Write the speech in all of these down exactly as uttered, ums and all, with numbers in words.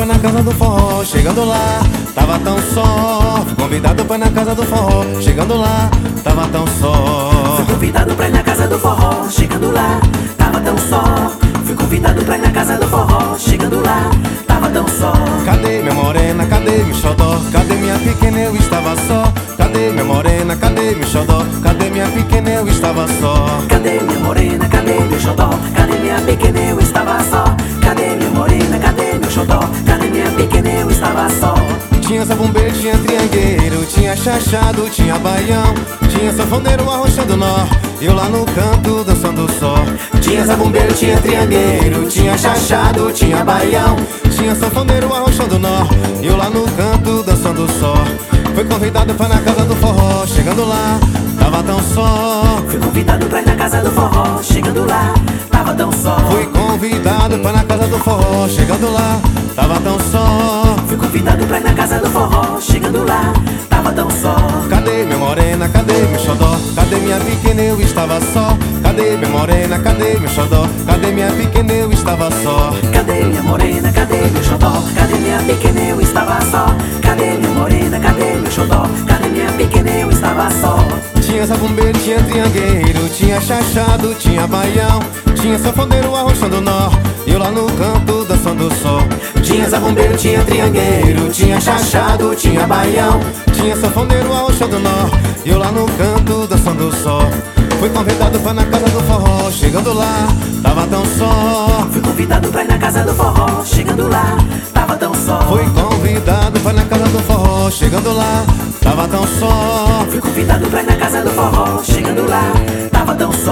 na casa do forró. Chegando lá, tava tão só. Fui convidado pra ir na casa do forró. Chegando lá, tava tão só. Fui convidado pra ir na casa do forró. Chegando lá, tava tão só. Fui convidado pra ir na casa do forró. Chegando lá, tava tão só. Cadê minha morena, cadê meu xodó? Cadê minha pequena, eu estava só. Cadê minha morena, cadê meu xodó? Cadê minha pequena, eu estava só. Cadê minha morena, cadê meu xodó? Cadê minha pequena, eu estava só. Cadê minha morena, cadê meu xodó? Cadê minha pequena, eu estava só. Tinha zabumbeiro, tinha triangueiro, tinha chachado, tinha baião, tinha sanfoneiro arrochando nó, eu lá no canto dançando só. Tinha zabumbeiro, tinha triangueiro, tinha chachado, tinha baião, tinha sanfoneiro arrochando nó, eu lá no canto dançando só. Foi convidado pra ir na casa do forró. Chegando lá, tava tão só. Fui convidado pra ir na casa do forró. Chegando lá, tava tão só. Fui convidado pra ir na casa do forró. Chegando lá, tava tão só. Fui convidado pra ir na casa do forró. Chegando lá, tava tão só. Cadê minha morena, cadê meu xodó? Cadê minha pequena, eu estava só. Cadê minha morena, cadê meu xodó? Cadê minha pequena, eu estava só. Cadê minha morena, cadê meu xodó? Cadê minha pequena, eu estava só. Cadê minha morena, cadê meu xodó? Cadê minha pequena, eu estava só. Tinha zabumbeiro, tinha triangueiro, tinha chachado, tinha baião, tinha sanfoneiro arrochando nó, eu lá no canto dançando só. Tinha zabumbeiro, tinha triangueiro, tinha chachado, tinha baião, tinha sanfoneiro arrochando nó, eu lá no canto dançando só. Fui convidado pra ir na casa do forró. Chegando lá, tava tão só. Fui convidado pra ir na casa do forró. Chegando lá, tava tão só. Fui convidado pra ir na casa do forró. Chegando lá, tava tão só. Fui convidado pra ir na casa do forró. Chegando lá, tava tão só.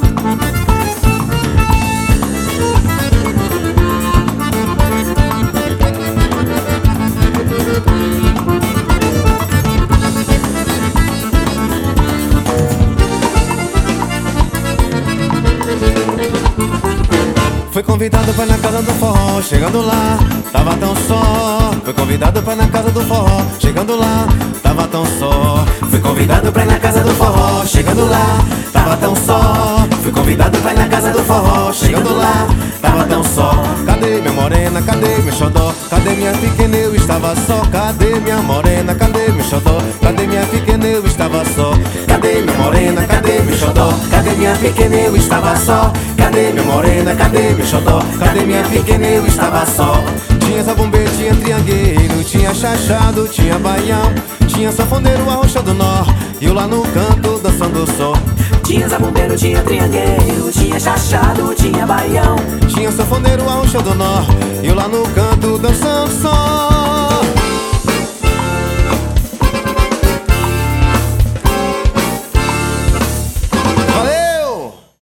Fui convidado pra ir na casa do forró. Chegando lá, tava tão só. Fui convidado pra ir na casa do forró. Chegando lá, tava tão só. Fui convidado pra ir na casa do forró. Chegando lá, tava tão só. Fui convidado pra ir na casa do forró. Chegando lá, tava tão só. Cadê minha morena, cadê meu xodó? Cadê minha pequena, eu estava só. Cadê minha morena, cadê meu xodó? Cadê minha pequena, eu estava só. Cadê minha morena, cadê meu xodó? Cadê minha pequena, eu estava só. Cadê minha morena, cadê meu xodó? Cadê minha pequena, eu estava só. Tinha zabumbeiro, tinha triangueiro, tinha chachado, tinha baião, tinha sanfoneiro arrochando nó, eu lá no canto dançando só. Tinha zabumbeiro, tinha triangueiro, tinha chachado, tinha baião, tinha sanfoneiro arrochando nó, eu lá no canto dançando só.